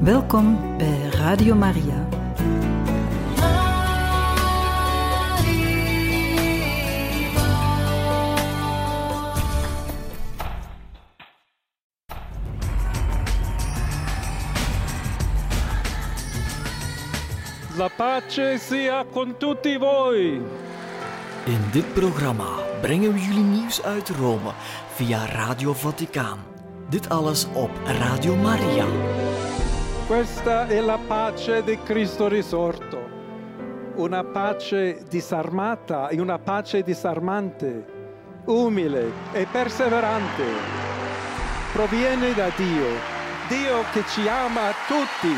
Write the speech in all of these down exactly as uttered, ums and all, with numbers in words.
Welkom bij Radio Maria. La pace sia con tutti voi. In dit programma brengen we jullie nieuws uit Rome via Radio Vaticaan. Dit alles op Radio Maria. Questa è la pace di Cristo risorto. Una pace disarmata e una pace disarmante, umile e perseverante. Proviene da Dio, Dio che ci ama tutti.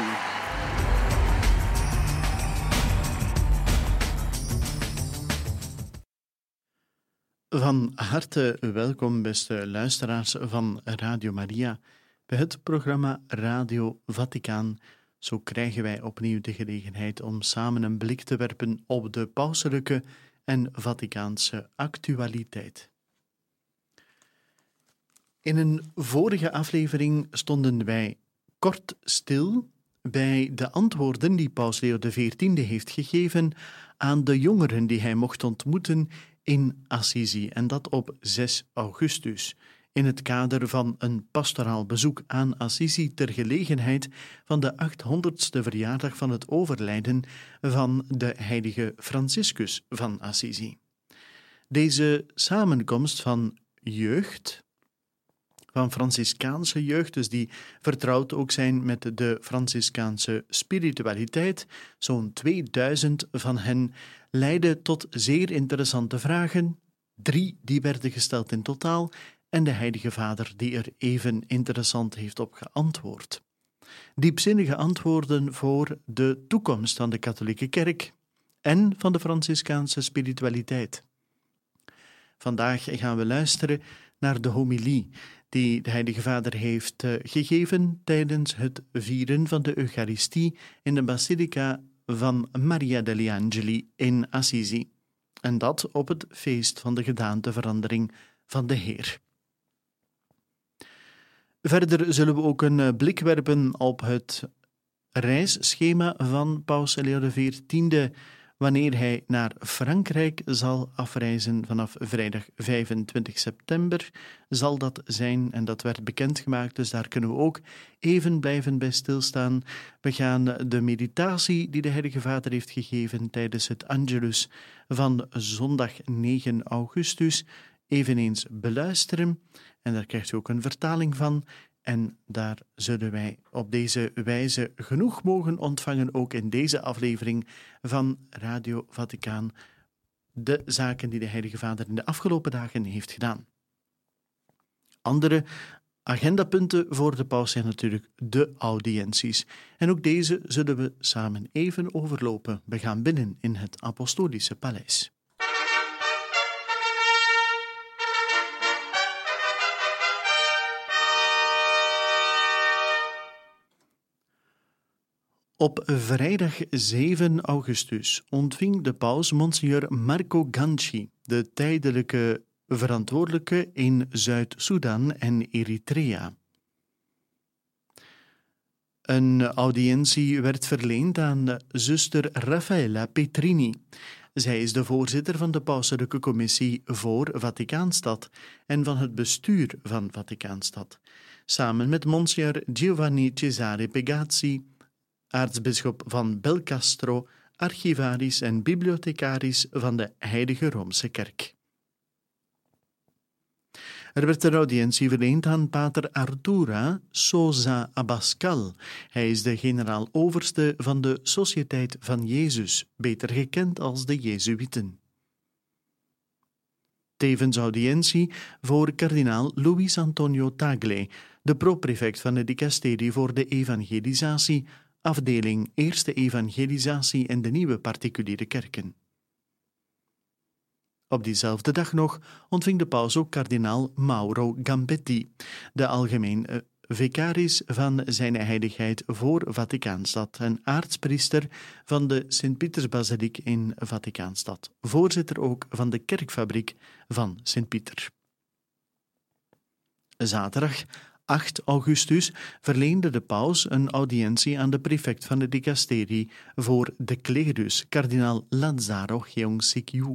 Van harte welkom, beste luisteraars van Radio Maria, bij het programma Radio Vaticaan. Zo krijgen wij opnieuw de gelegenheid om samen een blik te werpen op de pauselijke en Vaticaanse actualiteit. In een vorige aflevering stonden wij kort stil bij de antwoorden die Paus Leo de veertiende heeft gegeven aan de jongeren die hij mocht ontmoeten in Assisi, en dat op zes augustus, in het kader van een pastoraal bezoek aan Assisi ter gelegenheid van de achthonderdste verjaardag van het overlijden van de heilige Franciscus van Assisi. Deze samenkomst van jeugd, van Franciscaanse jeugd, dus die vertrouwd ook zijn met de Franciscaanse spiritualiteit, zo'n tweeduizend van hen, leidde tot zeer interessante vragen, drie die werden gesteld in totaal, en de Heilige Vader die er even interessant heeft op geantwoord. Diepzinnige antwoorden voor de toekomst van de katholieke kerk en van de Franciscaanse spiritualiteit. Vandaag gaan we luisteren naar de homilie die de Heilige Vader heeft gegeven tijdens het vieren van de Eucharistie in de Basilica van Maria degli Angeli in Assisi, en dat op het feest van de gedaanteverandering van de Heer. Verder zullen we ook een blik werpen op het reisschema van Paus Leo de veertiende, wanneer hij naar Frankrijk zal afreizen vanaf vrijdag vijfentwintig september, zal dat zijn, en dat werd bekendgemaakt, dus daar kunnen we ook even blijven bij stilstaan. We gaan de meditatie die de Heilige Vader heeft gegeven tijdens het Angelus van zondag negen augustus eveneens beluisteren, en daar krijgt u ook een vertaling van. En daar zullen wij op deze wijze genoeg mogen ontvangen, ook in deze aflevering van Radio Vaticaan, de zaken die de Heilige Vader in de afgelopen dagen heeft gedaan. Andere agendapunten voor de paus zijn natuurlijk de audiënties. En ook deze zullen we samen even overlopen. We gaan binnen in het Apostolische Paleis. Op vrijdag zeven augustus ontving de paus Monsignor Marco Ganci, de tijdelijke verantwoordelijke in Zuid-Soedan en Eritrea. Een audiëntie werd verleend aan zuster Raffaella Petrini. Zij is de voorzitter van de pauselijke commissie voor Vaticaanstad en van het bestuur van Vaticaanstad, samen met Monsignor Giovanni Cesare Pegazzi, aartsbisschop van Belcastro, archivaris en bibliothecaris van de Heilige Roomse Kerk. Er werd een audiëntie verleend aan pater Artura Sosa Abascal. Hij is de generaal-overste van de Sociëteit van Jezus, beter gekend als de Jezuïeten. Tevens audiëntie voor kardinaal Luis Antonio Tagle, de proprefect van het dicasterie voor de evangelisatie, afdeling Eerste Evangelisatie en de Nieuwe Particuliere Kerken. Op diezelfde dag nog ontving de paus ook kardinaal Mauro Gambetti, de algemeen vicaris van zijn heiligheid voor Vaticaanstad en aartspriester van de Sint-Pietersbasiliek in Vaticaanstad, voorzitter ook van de kerkfabriek van Sint-Pieter. Zaterdag acht augustus verleende de paus een audiëntie aan de prefect van de dicasterie voor de klerus, kardinaal Lazzaro Geong-Sikyu.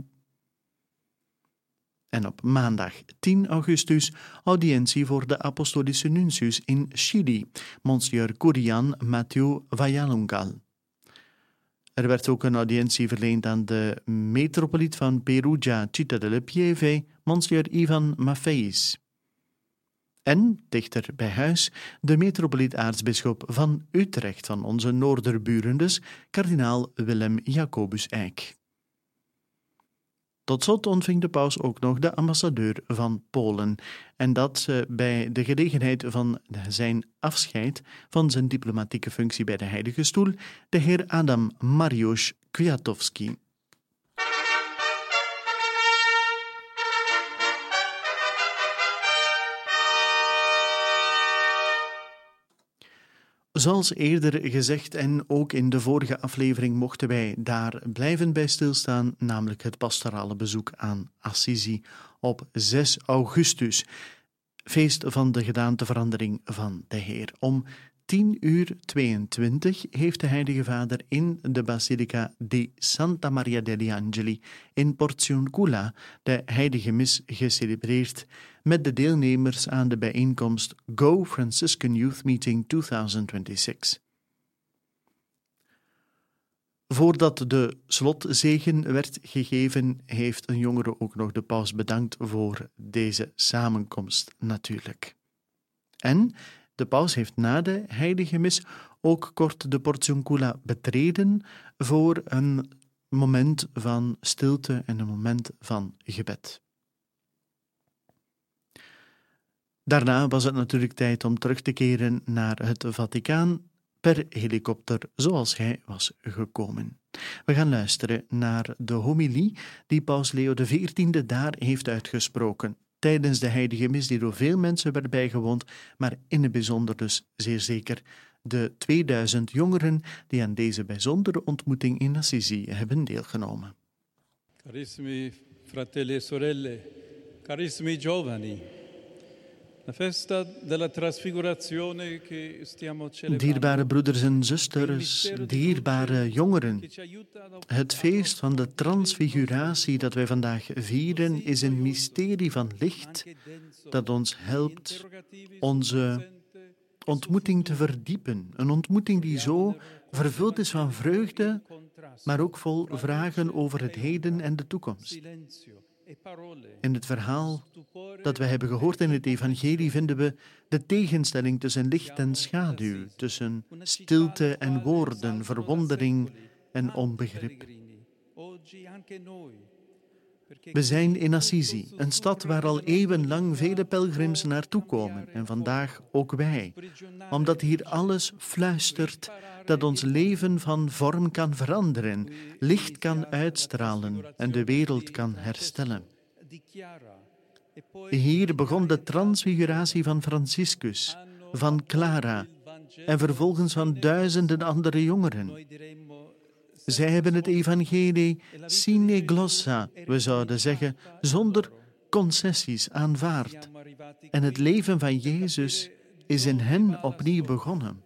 En op maandag tien augustus audiëntie voor de apostolische nuncius in Chili, Monsieur Curian Mathieu Vallalongal. Er werd ook een audiëntie verleend aan de metropoliet van Perugia Città delle Pieve, Monsieur Ivan Maffeis. En, dichter bij huis, de metropoliet-aartsbisschop van Utrecht, van onze noorderburen dus, kardinaal Willem Jacobus Eijk. Tot slot ontving de paus ook nog de ambassadeur van Polen, en dat bij de gelegenheid van zijn afscheid van zijn diplomatieke functie bij de Heilige Stoel, de heer Adam Mariusz Kwiatowski. Zoals eerder gezegd en ook in de vorige aflevering mochten wij daar blijven bij stilstaan, namelijk het pastorale bezoek aan Assisi op zes augustus, feest van de gedaanteverandering van de Heer. Om tien uur tweeëntwintig heeft de Heilige Vader in de Basilica di Santa Maria degli Angeli in Porziuncula de Heilige Mis gecelebreerd met de deelnemers aan de bijeenkomst Go Franciscan Youth Meeting tweeduizend zesentwintig. Voordat de slotzegen werd gegeven, heeft een jongere ook nog de paus bedankt voor deze samenkomst natuurlijk. En de paus heeft na de heilige mis ook kort de Porziuncula betreden voor een moment van stilte en een moment van gebed. Daarna was het natuurlijk tijd om terug te keren naar het Vaticaan per helikopter zoals hij was gekomen. We gaan luisteren naar de homilie die paus Leo de veertiende daar heeft uitgesproken tijdens de heilige mis die door veel mensen werd bijgewoond, maar in het bijzonder dus zeer zeker de tweeduizend jongeren die aan deze bijzondere ontmoeting in Assisi hebben deelgenomen. Carissimi fratelli e sorelle, carissimi giovani, la festa della trasfigurazione che stiamo celebrando. Dierbare broeders en zusters, dierbare jongeren, het feest van de transfiguratie dat wij vandaag vieren is een mysterie van licht dat ons helpt onze ontmoeting te verdiepen. Een ontmoeting die zo vervuld is van vreugde, maar ook vol vragen over het heden en de toekomst. In het verhaal dat we hebben gehoord in het evangelie vinden we de tegenstelling tussen licht en schaduw, tussen stilte en woorden, verwondering en onbegrip. We zijn in Assisi, een stad waar al eeuwenlang vele pelgrims naartoe komen en vandaag ook wij, omdat hier alles fluistert dat ons leven van vorm kan veranderen, licht kan uitstralen en de wereld kan herstellen. Hier begon de transfiguratie van Franciscus, van Clara en vervolgens van duizenden andere jongeren. Zij hebben het evangelie sine glossa, we zouden zeggen, zonder concessies aanvaard. En het leven van Jezus is in hen opnieuw begonnen.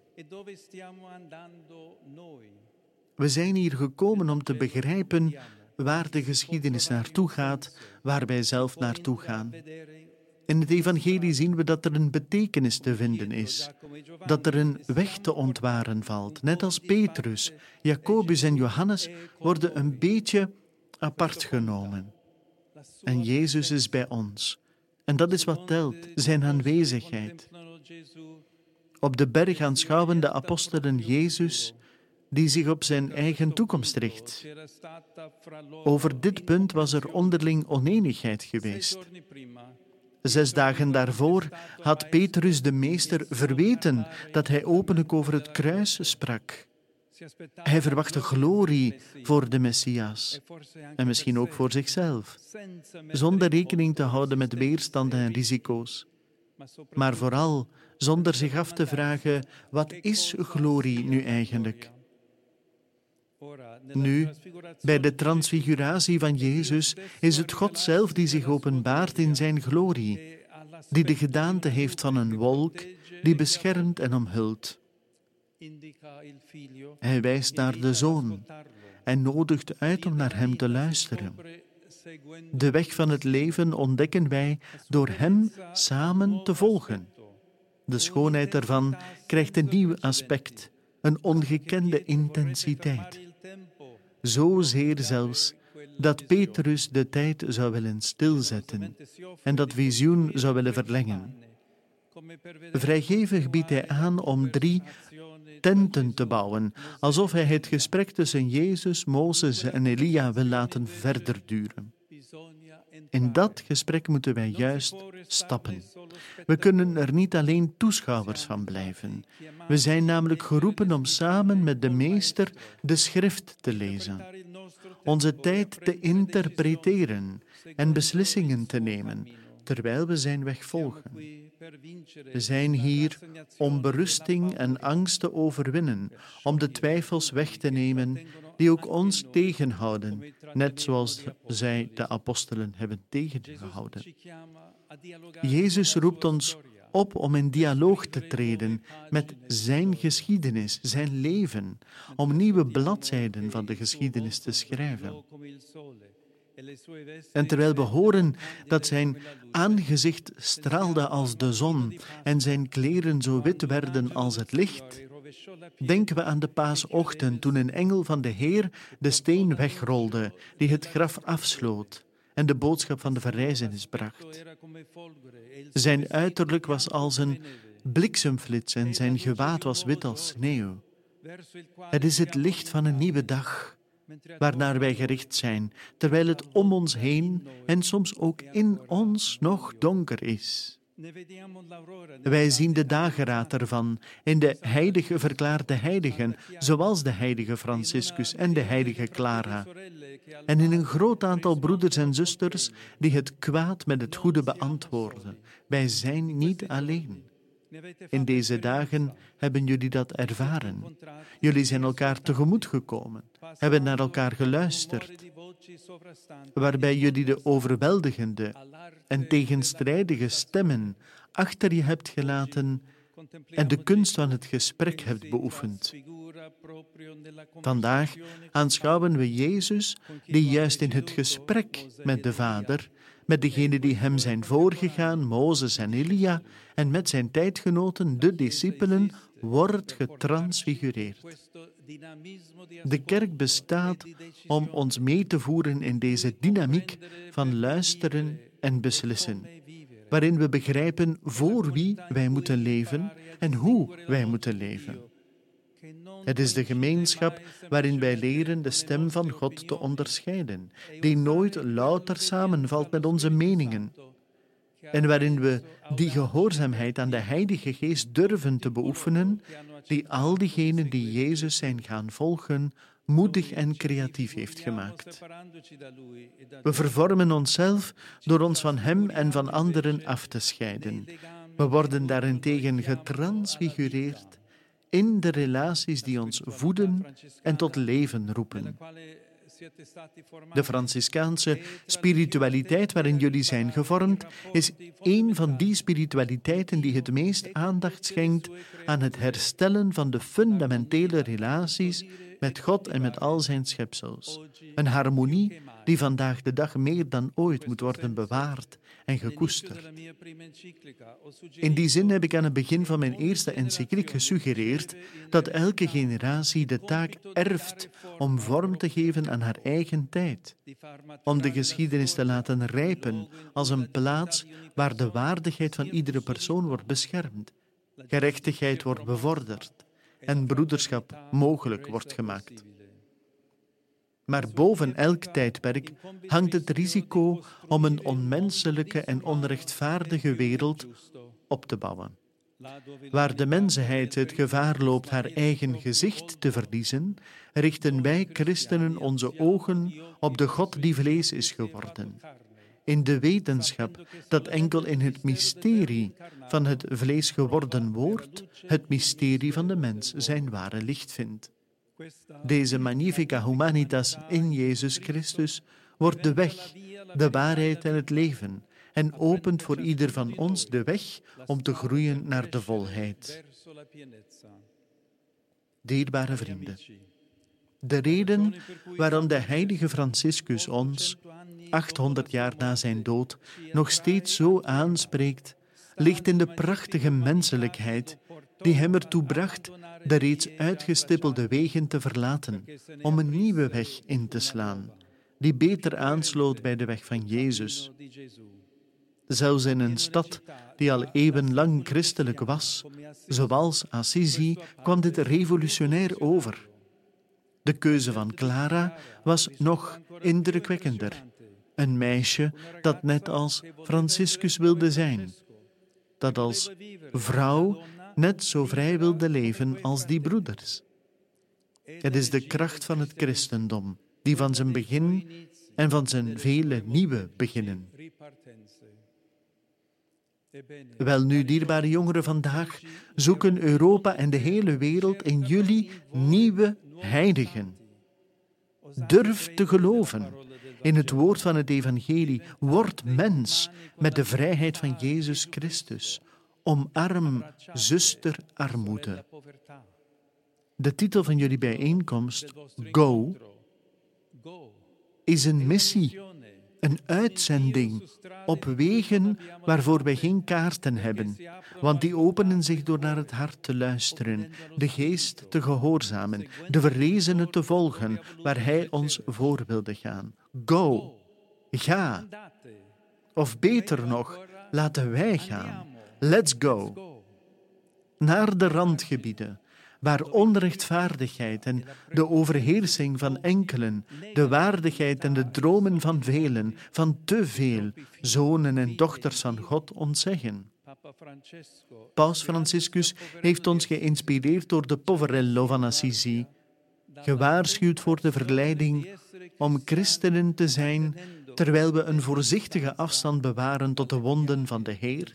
We zijn hier gekomen om te begrijpen waar de geschiedenis naartoe gaat, waar wij zelf naartoe gaan. In het evangelie zien we dat er een betekenis te vinden is, dat er een weg te ontwaren valt. Net als Petrus, Jacobus en Johannes worden een beetje apart genomen. En Jezus is bij ons. En dat is wat telt, zijn aanwezigheid. Op de berg aanschouwen de apostelen Jezus, die zich op zijn eigen toekomst richt. Over dit punt was er onderling oneenigheid geweest. Zes dagen daarvoor had Petrus de meester verweten dat hij openlijk over het kruis sprak. Hij verwachtte glorie voor de Messias en misschien ook voor zichzelf, zonder rekening te houden met weerstanden en risico's. Maar vooral zonder zich af te vragen, wat is glorie nu eigenlijk? Nu, bij de transfiguratie van Jezus, is het God zelf die zich openbaart in zijn glorie. die de gedaante heeft van een wolk die beschermt en omhult. Hij wijst naar de Zoon en nodigt uit om naar hem te luisteren. De weg van het leven ontdekken wij door hem samen te volgen. De schoonheid ervan krijgt een nieuw aspect, een ongekende intensiteit. Zozeer zelfs dat Petrus de tijd zou willen stilzetten en dat visioen zou willen verlengen. Vrijgevig biedt hij aan om drie tenten te bouwen, alsof hij het gesprek tussen Jezus, Mozes en Elia wil laten verder duren. In dat gesprek moeten wij juist stappen. We kunnen er niet alleen toeschouwers van blijven. We zijn namelijk geroepen om samen met de Meester de Schrift te lezen, onze tijd te interpreteren en beslissingen te nemen, terwijl we zijn weg volgen. We zijn hier om berusting en angst te overwinnen, om de twijfels weg te nemen die ook ons tegenhouden, net zoals zij de apostelen hebben tegengehouden. Jezus roept ons op om in dialoog te treden met zijn geschiedenis, zijn leven, om nieuwe bladzijden van de geschiedenis te schrijven. En terwijl we horen dat zijn aangezicht straalde als de zon en zijn kleren zo wit werden als het licht, denken we aan de paasochtend toen een engel van de Heer de steen wegrolde die het graf afsloot en de boodschap van de verrijzenis bracht. Zijn uiterlijk was als een bliksemflits en zijn gewaad was wit als sneeuw. Het is het licht van een nieuwe dag, waarnaar wij gericht zijn, terwijl het om ons heen en soms ook in ons nog donker is. Wij zien de dageraad ervan in de heilige verklaarde heiligen, zoals de heilige Franciscus en de heilige Clara, en in een groot aantal broeders en zusters die het kwaad met het goede beantwoorden. Wij zijn niet alleen. In deze dagen hebben jullie dat ervaren. Jullie zijn elkaar tegemoet gekomen, hebben naar elkaar geluisterd, waarbij jullie de overweldigende en tegenstrijdige stemmen achter je hebt gelaten en de kunst van het gesprek hebt beoefend. Vandaag aanschouwen we Jezus, die juist in het gesprek met de Vader, met degenen die hem zijn voorgegaan, Mozes en Elia, en met zijn tijdgenoten, de discipelen, wordt getransfigureerd. De kerk bestaat om ons mee te voeren in deze dynamiek van luisteren en beslissen, waarin we begrijpen voor wie wij moeten leven en hoe wij moeten leven. Het is de gemeenschap waarin wij leren de stem van God te onderscheiden, die nooit louter samenvalt met onze meningen, en waarin we die gehoorzaamheid aan de Heilige Geest durven te beoefenen, die al diegenen die Jezus zijn gaan volgen, moedig en creatief heeft gemaakt. We vervormen onszelf door ons van Hem en van anderen af te scheiden. We worden daarentegen getransfigureerd in de relaties die ons voeden en tot leven roepen. De Franciscaanse spiritualiteit waarin jullie zijn gevormd, is één van die spiritualiteiten die het meest aandacht schenkt aan het herstellen van de fundamentele relaties met God en met al zijn schepsels. Een harmonie die vandaag de dag meer dan ooit moet worden bewaard en gekoesterd. In die zin heb ik aan het begin van mijn eerste encycliek gesuggereerd dat elke generatie de taak erft om vorm te geven aan haar eigen tijd, om de geschiedenis te laten rijpen als een plaats waar de waardigheid van iedere persoon wordt beschermd, gerechtigheid wordt bevorderd en broederschap mogelijk wordt gemaakt. Maar boven elk tijdperk hangt het risico om een onmenselijke en onrechtvaardige wereld op te bouwen, waar de mensheid het gevaar loopt haar eigen gezicht te verliezen, richten wij christenen onze ogen op de God die vlees is geworden, in de wetenschap dat enkel in het mysterie van het vlees geworden woord het mysterie van de mens zijn ware licht vindt. Deze magnifica humanitas in Jezus Christus wordt de weg, de waarheid en het leven, en opent voor ieder van ons de weg om te groeien naar de volheid. Dierbare vrienden, de reden waarom de heilige Franciscus ons, achthonderd jaar na zijn dood, nog steeds zo aanspreekt, ligt in de prachtige menselijkheid die hem ertoe bracht de reeds uitgestippelde wegen te verlaten, om een nieuwe weg in te slaan, die beter aansloot bij de weg van Jezus. Zelfs in een stad die al eeuwenlang christelijk was, zoals Assisi, kwam dit revolutionair over. De keuze van Clara was nog indrukwekkender. Een meisje dat net als Franciscus wilde zijn, dat als vrouw net zo vrij wilde leven als die broeders. Het is de kracht van het christendom, die van zijn begin en van zijn vele nieuwe beginnen. Welnu, dierbare jongeren, vandaag zoeken Europa en de hele wereld in jullie nieuwe heiligen. Durf te geloven in het woord van het evangelie. Word mens met de vrijheid van Jezus Christus. Omarm zusterarmoede. De titel van jullie bijeenkomst, Go, is een missie, een uitzending op wegen waarvoor wij geen kaarten hebben, want die openen zich door naar het hart te luisteren, de geest te gehoorzamen, de verrezenen te volgen, waar hij ons voor wilde gaan. Go, ga. Of beter nog, laten wij gaan. Let's go. Naar de randgebieden, waar onrechtvaardigheid en de overheersing van enkelen, de waardigheid en de dromen van velen, van te veel zonen en dochters van God ontzeggen. Paus Franciscus heeft ons geïnspireerd door de Poverello van Assisi, gewaarschuwd voor de verleiding om christenen te zijn, terwijl we een voorzichtige afstand bewaren tot de wonden van de Heer.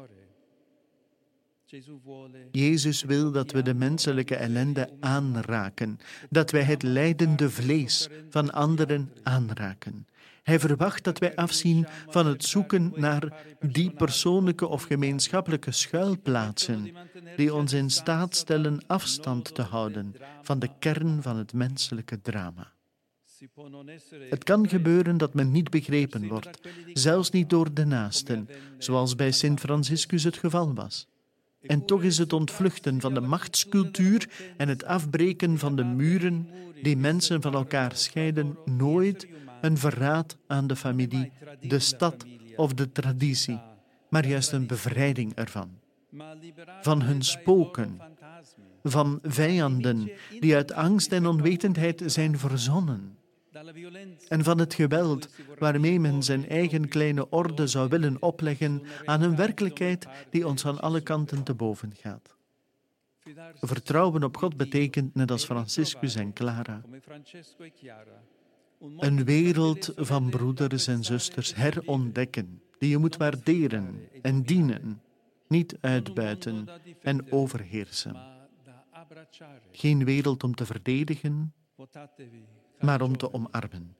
Jezus wil dat we de menselijke ellende aanraken, dat wij het lijdende vlees van anderen aanraken. Hij verwacht dat wij afzien van het zoeken naar die persoonlijke of gemeenschappelijke schuilplaatsen die ons in staat stellen afstand te houden van de kern van het menselijke drama. Het kan gebeuren dat men niet begrepen wordt, zelfs niet door de naasten, zoals bij Sint Franciscus het geval was. En toch is het ontvluchten van de machtscultuur en het afbreken van de muren die mensen van elkaar scheiden nooit een verraad aan de familie, de stad of de traditie, maar juist een bevrijding ervan. Van hun spoken, van vijanden die uit angst en onwetendheid zijn verzonnen. En van het geweld waarmee men zijn eigen kleine orde zou willen opleggen aan een werkelijkheid die ons van alle kanten te boven gaat. Vertrouwen op God betekent, net als Franciscus en Clara, een wereld van broeders en zusters herontdekken, die je moet waarderen en dienen, niet uitbuiten en overheersen. Geen wereld om te verdedigen, maar om te omarmen.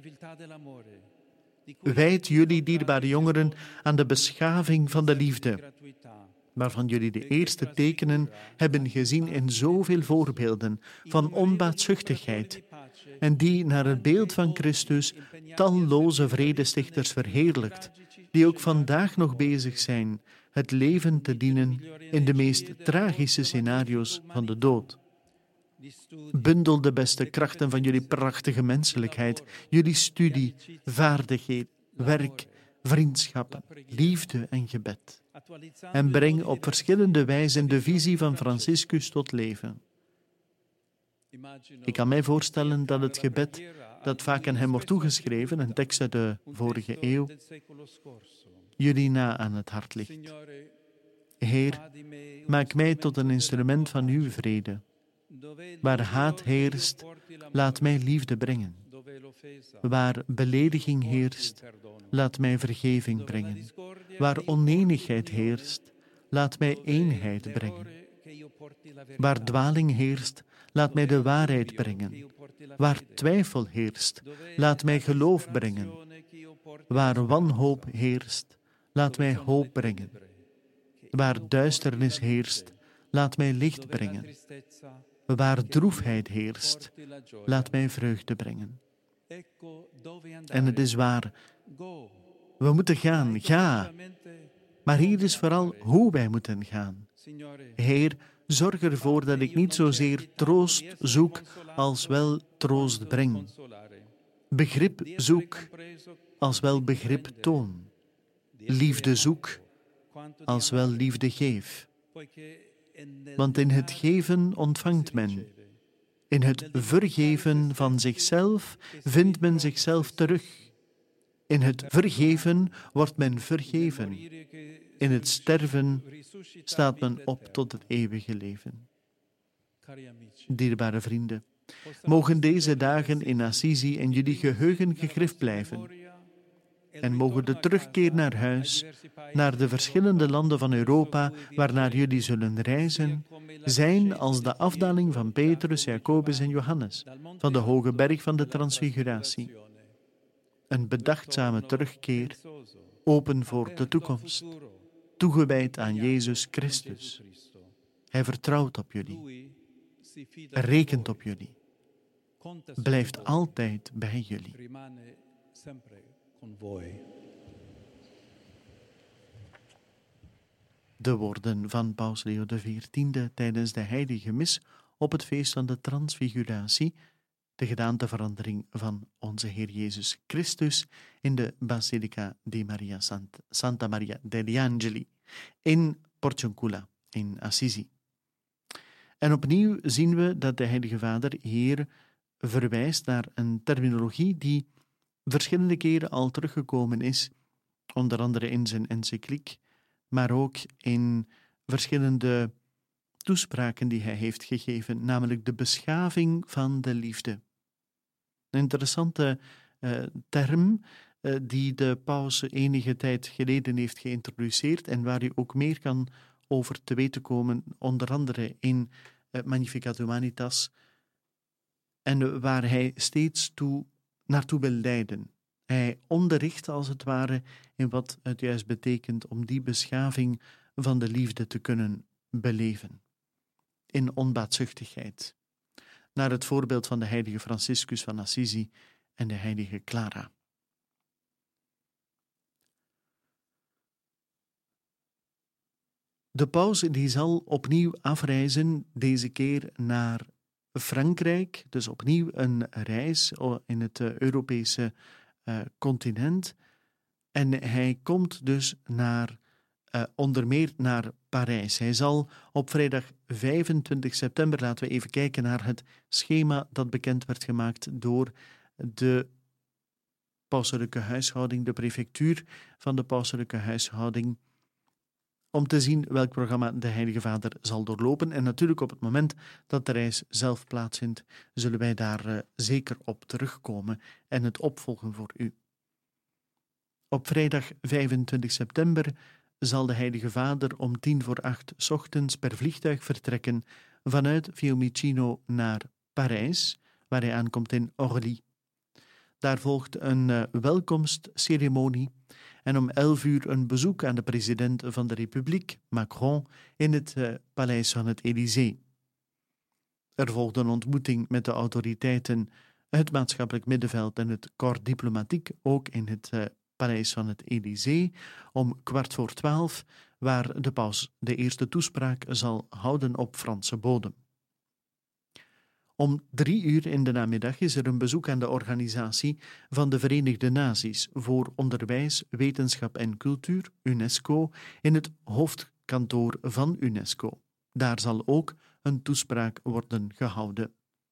Wijd jullie, dierbare jongeren, aan de beschaving van de liefde, waarvan jullie de eerste tekenen hebben gezien in zoveel voorbeelden van onbaatzuchtigheid, en die naar het beeld van Christus talloze vredestichters verheerlijkt, die ook vandaag nog bezig zijn het leven te dienen in de meest tragische scenario's van de dood. Bundel de beste krachten van jullie prachtige menselijkheid, jullie studie, vaardigheid, werk, vriendschap, liefde en gebed. En breng op verschillende wijzen de visie van Franciscus tot leven. Ik kan mij voorstellen dat het gebed dat vaak aan hem wordt toegeschreven, een tekst uit de vorige eeuw, jullie na aan het hart ligt. Heer, maak mij tot een instrument van uw vrede. Waar haat heerst, laat mij liefde brengen. Waar belediging heerst, laat mij vergeving brengen. Waar onenigheid heerst, laat mij eenheid brengen. Waar dwaling heerst, laat mij de waarheid brengen. Waar twijfel heerst, laat mij geloof brengen. Waar wanhoop heerst, laat mij hoop brengen. Waar duisternis heerst, laat mij licht brengen. Waar droefheid heerst, laat mij vreugde brengen. En het is waar, we moeten gaan, ga. Maar hier is vooral hoe wij moeten gaan. Heer, zorg ervoor dat ik niet zozeer troost zoek als wel troost breng. Begrip zoek als wel begrip toon. Liefde zoek als wel liefde geef. Want in het geven ontvangt men. In het vergeven van zichzelf vindt men zichzelf terug. In het vergeven wordt men vergeven. In het sterven staat men op tot het eeuwige leven. Dierbare vrienden, mogen deze dagen in Assisi in jullie geheugen gegrift blijven. En mogen de terugkeer naar huis, naar de verschillende landen van Europa waarnaar jullie zullen reizen, zijn als de afdaling van Petrus, Jacobus en Johannes van de hoge berg van de transfiguratie. Een bedachtzame terugkeer, open voor de toekomst, toegewijd aan Jezus Christus. Hij vertrouwt op jullie, rekent op jullie, blijft altijd bij jullie. De woorden van Paus Leo de veertiende tijdens de heilige mis op het feest van de transfiguratie, de gedaanteverandering van onze Heer Jezus Christus in de Basilica di Maria Santa, Santa Maria degli Angeli in Porciuncula in Assisi. En opnieuw zien we dat de Heilige Vader hier verwijst naar een terminologie die verschillende keren al teruggekomen is, onder andere in zijn encycliek, maar ook in verschillende toespraken die hij heeft gegeven, namelijk de beschaving van de liefde. Een interessante uh, term uh, die de paus enige tijd geleden heeft geïntroduceerd en waar u ook meer kan over te weten komen, onder andere in uh, Magnificat Humanitas, en waar hij steeds toe, naartoe wil leiden. Hij onderricht als het ware in wat het juist betekent om die beschaving van de liefde te kunnen beleven. In onbaatzuchtigheid. Naar het voorbeeld van de heilige Franciscus van Assisi en de heilige Clara. De paus die zal opnieuw afreizen, deze keer naar Frankrijk, dus opnieuw een reis in het Europese uh, continent. En hij komt dus naar, uh, onder meer naar Parijs. Hij zal op vrijdag vijfentwintig september, laten we even kijken naar het schema dat bekend werd gemaakt door de pauselijke huishouding, de prefectuur van de pauselijke huishouding, om te zien welk programma de Heilige Vader zal doorlopen. En natuurlijk op het moment dat de reis zelf plaatsvindt, zullen wij daar uh, zeker op terugkomen en het opvolgen voor u. Op vrijdag vijfentwintig september zal de Heilige Vader om tien voor acht 's ochtends per vliegtuig vertrekken vanuit Fiumicino naar Parijs, waar hij aankomt in Orly. Daar volgt een uh, welkomstceremonie en om elf uur een bezoek aan de president van de Republiek, Macron, in het uh, paleis van het Élysée. Er volgt een ontmoeting met de autoriteiten, het maatschappelijk middenveld en het corps diplomatiek, ook in het uh, paleis van het Élysée, om kwart voor twaalf, waar de paus de eerste toespraak zal houden op Franse bodem. Om drie uur in de namiddag is er een bezoek aan de organisatie van de Verenigde Naties voor onderwijs, wetenschap en cultuur, UNESCO, in het hoofdkantoor van UNESCO. Daar zal ook een toespraak worden gehouden.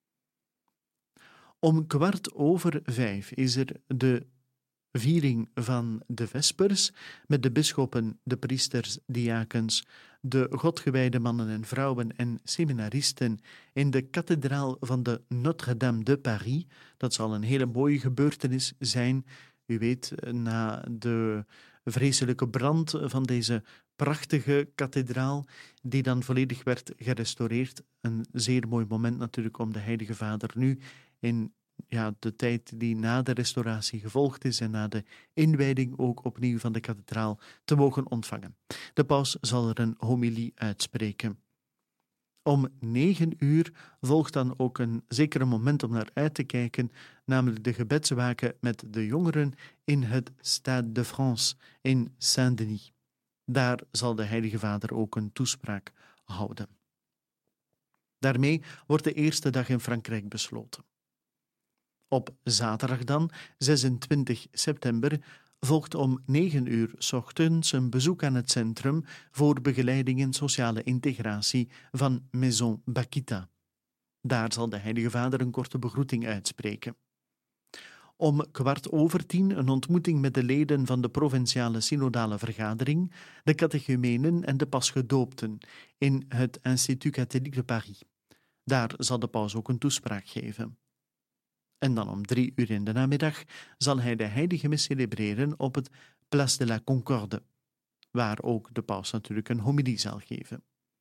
Om kwart over vijf is er de viering van de Vespers met de bisschoppen, de priesters, diakens, de godgewijde mannen en vrouwen en seminaristen in de kathedraal van de Notre-Dame de Paris. Dat zal een hele mooie gebeurtenis zijn. U weet, na de vreselijke brand van deze prachtige kathedraal, die dan volledig werd gerestaureerd. Een zeer mooi moment natuurlijk om de Heilige Vader nu in ja, de tijd die na de restauratie gevolgd is en na de inwijding ook opnieuw van de kathedraal te mogen ontvangen. De paus zal er een homilie uitspreken. Om negen uur volgt dan ook een zekere moment om naar uit te kijken, namelijk de gebedswaken met de jongeren in het Stade de France in Saint-Denis. Daar zal de Heilige Vader ook een toespraak houden. Daarmee wordt de eerste dag in Frankrijk besloten. Op zaterdag dan, zesentwintig september, volgt om negen uur 's ochtends een bezoek aan het centrum voor begeleiding en sociale integratie van Maison Bakita. Daar zal de Heilige Vader een korte begroeting uitspreken. Om kwart over tien een ontmoeting met de leden van de provinciale synodale vergadering, de catechumenen en de pasgedoopten in het Institut Catholique de Paris. Daar zal de paus ook een toespraak geven. En dan om drie uur in de namiddag zal hij de heilige mis celebreren op het Place de la Concorde, waar ook de paus natuurlijk een homilie zal geven.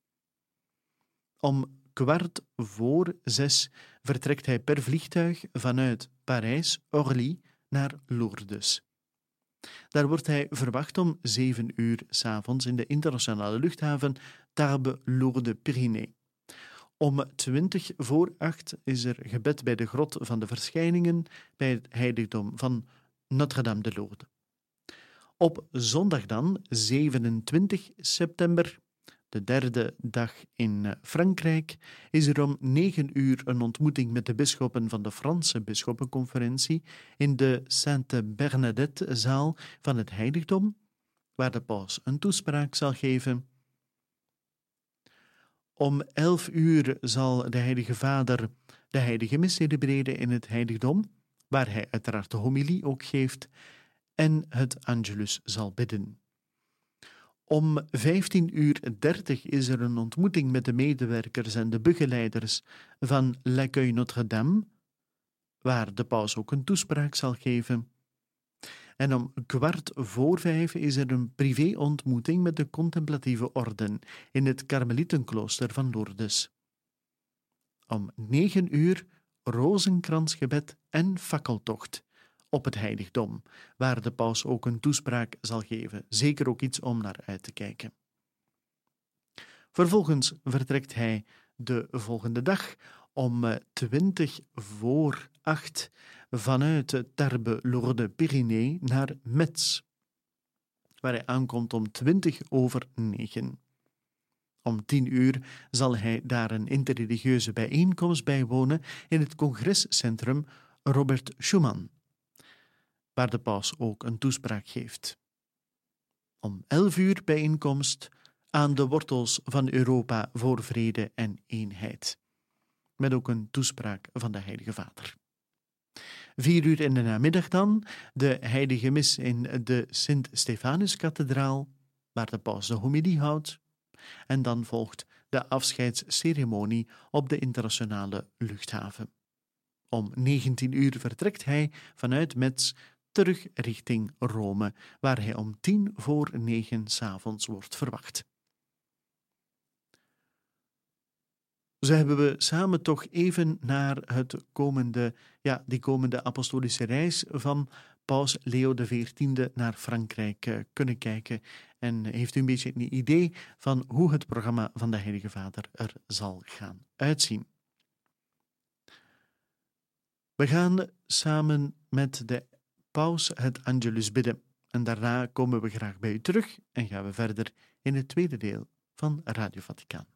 Om kwart voor zes vertrekt hij per vliegtuig vanuit Parijs, Orly, naar Lourdes. Daar wordt hij verwacht om zeven uur 's avonds in de internationale luchthaven Tarbes-Lourdes-Pyrénées. Om twintig voor acht is er gebed bij de grot van de verschijningen bij het heiligdom van Notre-Dame de Lourdes. Op zondag dan, zevenentwintig september, de derde dag in Frankrijk, is er om negen uur een ontmoeting met de bisschoppen van de Franse bisschoppenconferentie in de Sainte-Bernadette-zaal van het heiligdom, waar de paus een toespraak zal geven. Om elf uur zal de Heilige Vader de Heilige Mis celebreren in het heiligdom, waar hij uiteraard de homilie ook geeft, en het Angelus zal bidden. Om vijftien uur dertig is er een ontmoeting met de medewerkers en de begeleiders van L'Accueil Notre-Dame, waar de paus ook een toespraak zal geven. En om kwart voor vijf is er een privé-ontmoeting met de contemplatieve orden in het Karmelietenklooster van Lourdes. Om negen uur rozenkransgebed en fakkeltocht op het heiligdom, waar de paus ook een toespraak zal geven. Zeker ook iets om naar uit te kijken. Vervolgens vertrekt hij de volgende dag om twintig voor acht vanuit Tarbes-Lourdes-Pyrénées naar Metz, waar hij aankomt om twintig over negen. Om tien uur zal hij daar een interreligieuze bijeenkomst bijwonen in het congrescentrum Robert Schuman, waar de paus ook een toespraak geeft. Om elf uur bijeenkomst aan de wortels van Europa voor vrede en eenheid, met ook een toespraak van de Heilige Vader. Vier uur in de namiddag dan, de heilige mis in de Sint-Stefanus-kathedraal, waar de paus de homilie houdt. En dan volgt de afscheidsceremonie op de internationale luchthaven. Om negentien uur vertrekt hij vanuit Metz terug richting Rome, waar hij om tien voor negen 's avonds wordt verwacht. Zo hebben we samen toch even naar het komende, ja, die komende apostolische reis van Paus Leo de veertiende naar Frankrijk uh, kunnen kijken. En heeft u een beetje een idee van hoe het programma van de Heilige Vader er zal gaan uitzien. We gaan samen met de paus het Angelus bidden. En daarna komen we graag bij u terug en gaan we verder in het tweede deel van Radio Vaticaan.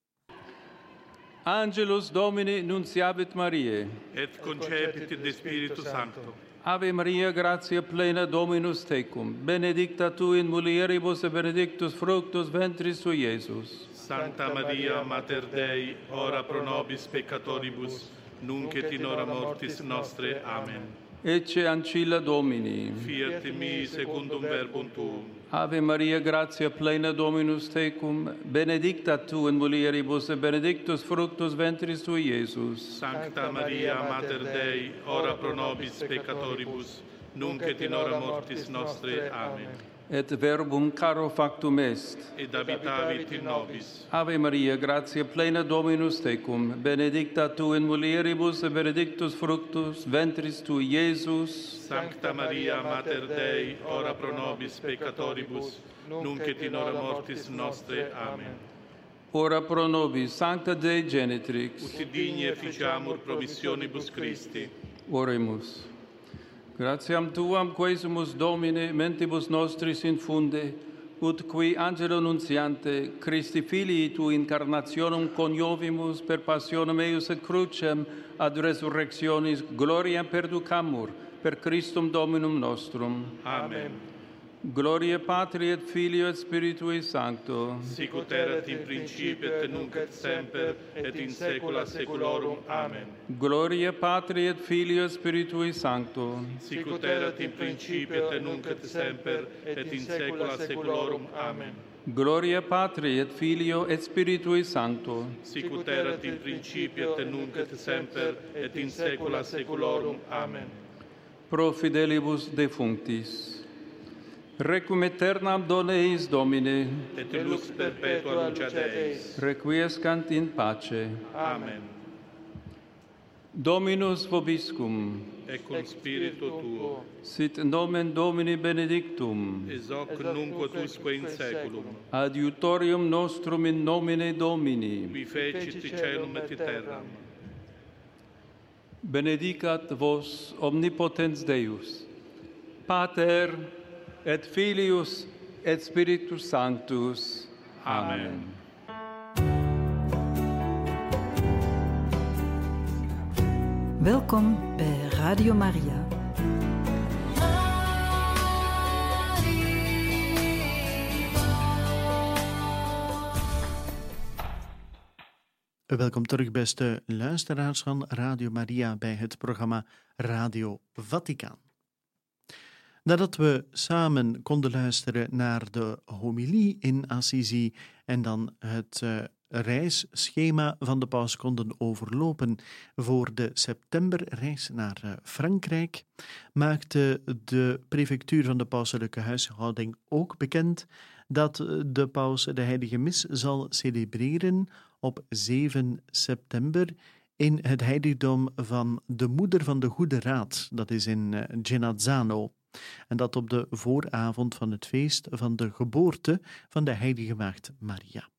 Angelus Domini nunciavit Mariae. Et concepit de Spiritu Sancto. Ave Maria, gratia plena, Dominus tecum. Benedicta tu in mulieribus et benedictus fructus ventris tui, Iesus. Sancta Maria, Mater Dei, ora pro nobis peccatoribus, nunc et in hora mortis nostre. Amen. Ecce ancilla Domini. Fiat mi secundum verbum tuum. Ave Maria, gratia plena, Dominus tecum. Benedicta tu in mulieribus et benedictus fructus ventris tui, Iesus. Sancta Maria, Mater Dei, ora pro nobis peccatoribus, nunc et in hora mortis nostre. Amen. et verbum caro factum est. ed abitavit in nobis. Ave Maria, gratia plena Dominus tecum, benedicta tu in mulieribus et benedictus fructus ventris tui, Iesus. Sancta Maria, Mater Dei, ora pro nobis peccatoribus, nunc et in hora mortis nostre. Amen. Ora pro nobis, Sancta Dei Genitrix. Ut digni efficiamur promissionibus Christi. Oremus. Gratiam Tuam quesumus Domine mentibus nostris infunde, ut qui angelo nuntiante Christi Filii Tui incarnationem coniovimus per passionem eius et crucem ad resurrectionis gloriam perducamur per Christum Dominum nostrum. Amen. Gloria Patri et Filio et Spiritui Sancto. Sic ut erat in principio et nunc et semper et in saecula saeculorum. Amen. Gloria Patri et Filio et Spiritui Sancto. Sic ut erat in principio et nunc et semper et in saecula saeculorum. Amen. Gloria Patri et Filio et Spiritui Sancto. Sic ut erat in principio et nunc et semper et in saecula saeculorum. Amen. Pro fidelibus defunctis. Requiem aeternam dona eis Domine. Et lux perpetua luceat eis. Requiescant in pace. Amen. Dominus vobiscum. Et cum spiritu tuo. Sit nomen Domini benedictum. Ex hoc nunc et usque in saeculum. Adiutorium nostrum in nomine Domini. Qui fecit caelum et terram. Benedicat vos omnipotens Deus, Pater et Filius et Spiritus Sanctus. Amen. Welkom bij Radio Maria. Welkom terug, beste luisteraars van Radio Maria, bij het programma Radio Vaticaan. Nadat we samen konden luisteren naar de homilie in Assisi en dan het uh, reisschema van de paus konden overlopen voor de septemberreis naar uh, Frankrijk, maakte de prefectuur van de pauselijke huishouding ook bekend dat de paus de heilige mis zal celebreren op zeven september in het heiligdom van de Moeder van de Goede Raad, dat is in uh, Genazzano. En dat op de vooravond van het feest van de geboorte van de heilige maagd Maria.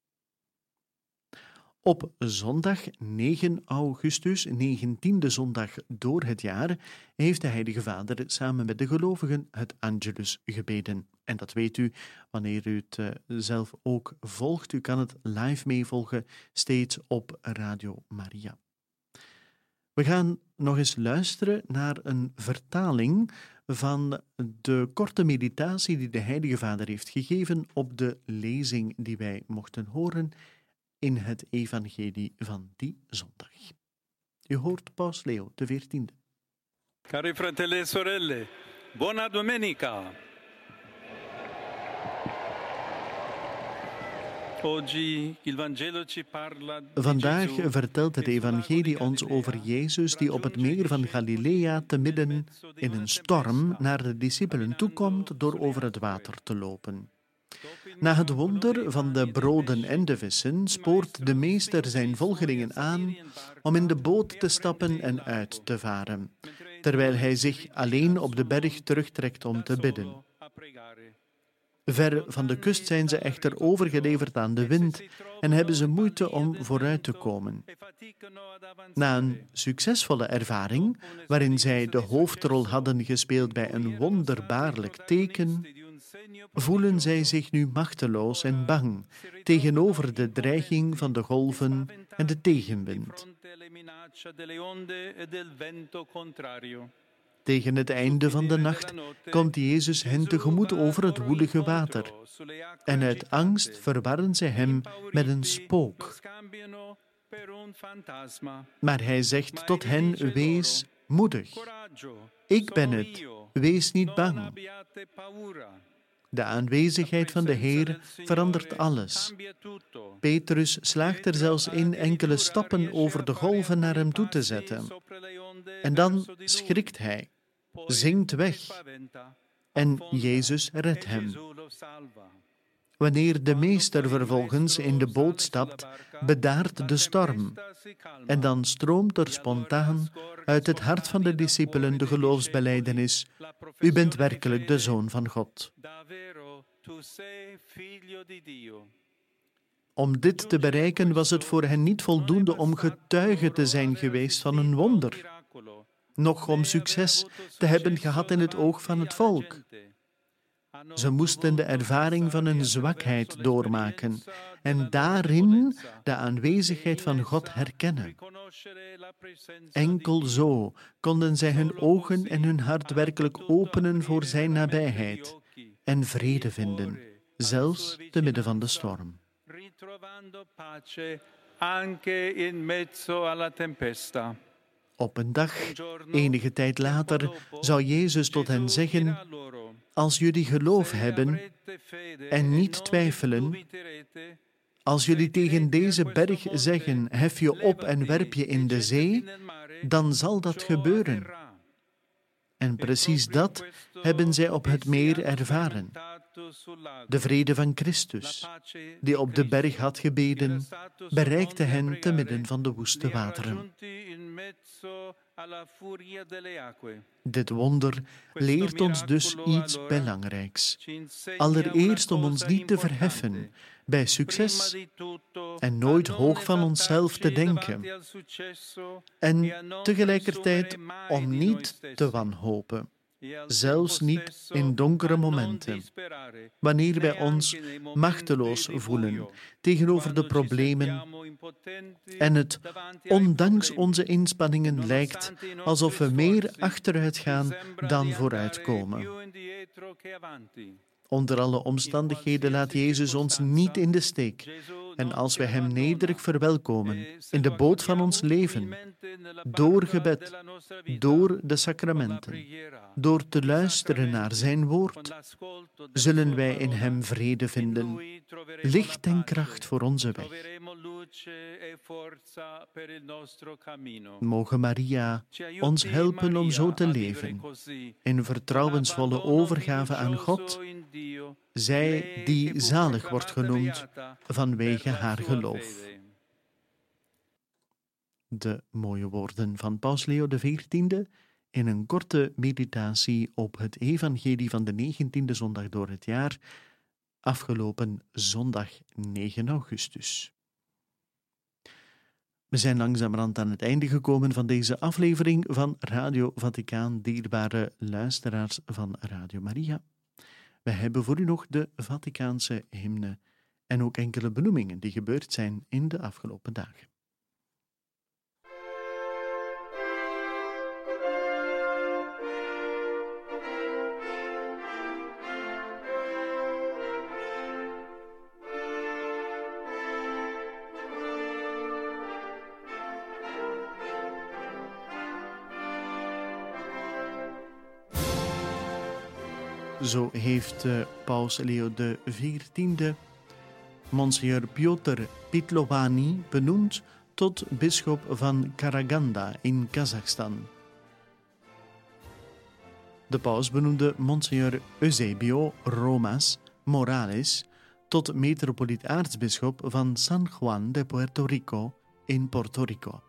Op zondag negen augustus, negentiende zondag door het jaar, heeft de Heilige Vader samen met de gelovigen het Angelus gebeden. En dat weet u wanneer u het uh, zelf ook volgt. U kan het live meevolgen, steeds op Radio Maria. We gaan nog eens luisteren naar een vertaling van de korte meditatie die de Heilige Vader heeft gegeven op de lezing die wij mochten horen in het evangelie van die zondag. U hoort Paus Leo de veertiende. Cari fratelli e sorelle, buona domenica! Vandaag vertelt het evangelie ons over Jezus die op het meer van Galilea te midden in een storm naar de discipelen toekomt door over het water te lopen. Na het wonder van de broden en de vissen spoort de meester zijn volgelingen aan om in de boot te stappen en uit te varen, terwijl hij zich alleen op de berg terugtrekt om te bidden. Ver van de kust zijn ze echter overgeleverd aan de wind en hebben ze moeite om vooruit te komen. Na een succesvolle ervaring, waarin zij de hoofdrol hadden gespeeld bij een wonderbaarlijk teken, voelen zij zich nu machteloos en bang tegenover de dreiging van de golven en de tegenwind. Tegen het einde van de nacht komt Jezus hen tegemoet over het woelige water. En uit angst verwarren zij hem met een spook. Maar hij zegt tot hen, wees moedig. Ik ben het, wees niet bang. De aanwezigheid van de Heer verandert alles. Petrus slaagt er zelfs in enkele stappen over de golven naar hem toe te zetten. En dan schrikt hij, zinkt weg. en Jezus redt hem. Wanneer de meester vervolgens in de boot stapt, bedaart de storm. En dan stroomt er spontaan uit het hart van de discipelen de geloofsbelijdenis: U bent werkelijk de Zoon van God. Om dit te bereiken was het voor hen niet voldoende om getuige te zijn geweest van een wonder, noch om succes te hebben gehad in het oog van het volk. Ze moesten de ervaring van hun zwakheid doormaken en daarin de aanwezigheid van God herkennen. Enkel zo konden zij hun ogen en hun hart werkelijk openen voor zijn nabijheid en vrede vinden, zelfs te midden van de storm. Op een dag, enige tijd later, zou Jezus tot hen zeggen: Als jullie geloof hebben en niet twijfelen, als jullie tegen deze berg zeggen: hef je op en werp je in de zee, dan zal dat gebeuren. En precies dat hebben zij op het meer ervaren. De vrede van Christus, die op de berg had gebeden, bereikte hen te midden van de woeste wateren. Dit wonder leert ons dus iets belangrijks. Allereerst om ons niet te verheffen bij succes en nooit hoog van onszelf te denken. En tegelijkertijd om niet te wanhopen. Zelfs niet in donkere momenten, wanneer wij ons machteloos voelen tegenover de problemen en het, ondanks onze inspanningen, lijkt alsof we meer achteruit gaan dan vooruitkomen. Onder alle omstandigheden laat Jezus ons niet in de steek. En als wij Hem nederig verwelkomen in de boot van ons leven, door gebed, door de sacramenten, door te luisteren naar Zijn woord, zullen wij in Hem vrede vinden, licht en kracht voor onze weg. Moge Maria ons helpen om zo te leven, in vertrouwensvolle overgave aan God, zij die zalig wordt genoemd vanwege haar geloof. De mooie woorden van Paus Leo de veertiende in een korte meditatie op het evangelie van de negentiende zondag door het jaar, afgelopen zondag negen augustus. We zijn langzamerhand aan het einde gekomen van deze aflevering van Radio Vaticaan, dierbare luisteraars van Radio Maria. We hebben voor u nog de Vaticaanse hymne en ook enkele benoemingen die gebeurd zijn in de afgelopen dagen. Zo heeft uh, Paus Leo de veertiende Monsignor Piotr Pitlovani benoemd tot bisschop van Karaganda in Kazachstan. De paus benoemde Monsignor Eusebio Romas Morales tot metropoliet-aartsbisschop van San Juan de Puerto Rico in Puerto Rico.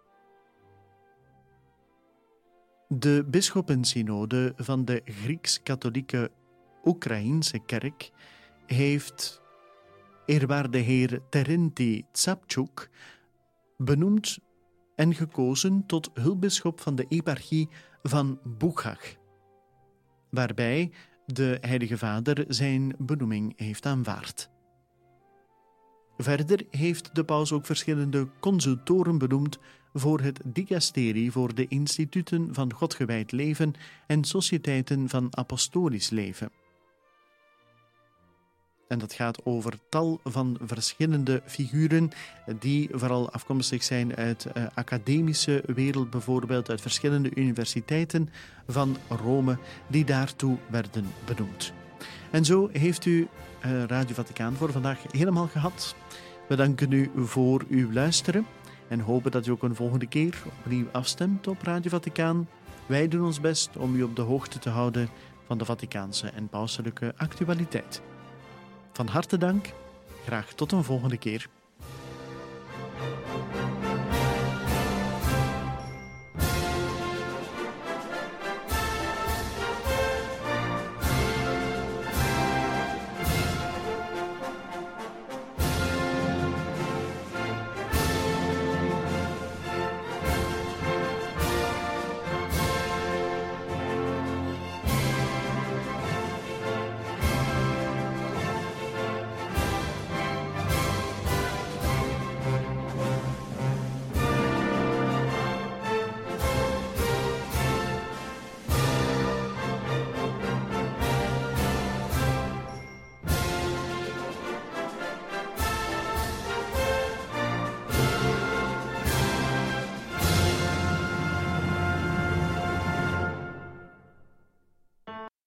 De bisschopensynode van de Grieks-katholieke Oekraïense kerk heeft eerwaarde heer Terenti Tsapchuk benoemd en gekozen tot hulpbisschop van de eparchie van Buchach, waarbij de Heilige Vader zijn benoeming heeft aanvaard. Verder heeft de paus ook verschillende consultoren benoemd voor het dicasterie voor de instituten van Godgewijd leven en sociëteiten van apostolisch leven. En dat gaat over tal van verschillende figuren die vooral afkomstig zijn uit de uh, academische wereld, bijvoorbeeld uit verschillende universiteiten van Rome, die daartoe werden benoemd. En zo heeft u uh, Radio Vaticaan voor vandaag helemaal gehad. We danken u voor uw luisteren en hopen dat u ook een volgende keer opnieuw afstemt op Radio Vaticaan. Wij doen ons best om u op de hoogte te houden van de Vaticaanse en pauselijke actualiteit. Van harte dank, graag tot een volgende keer.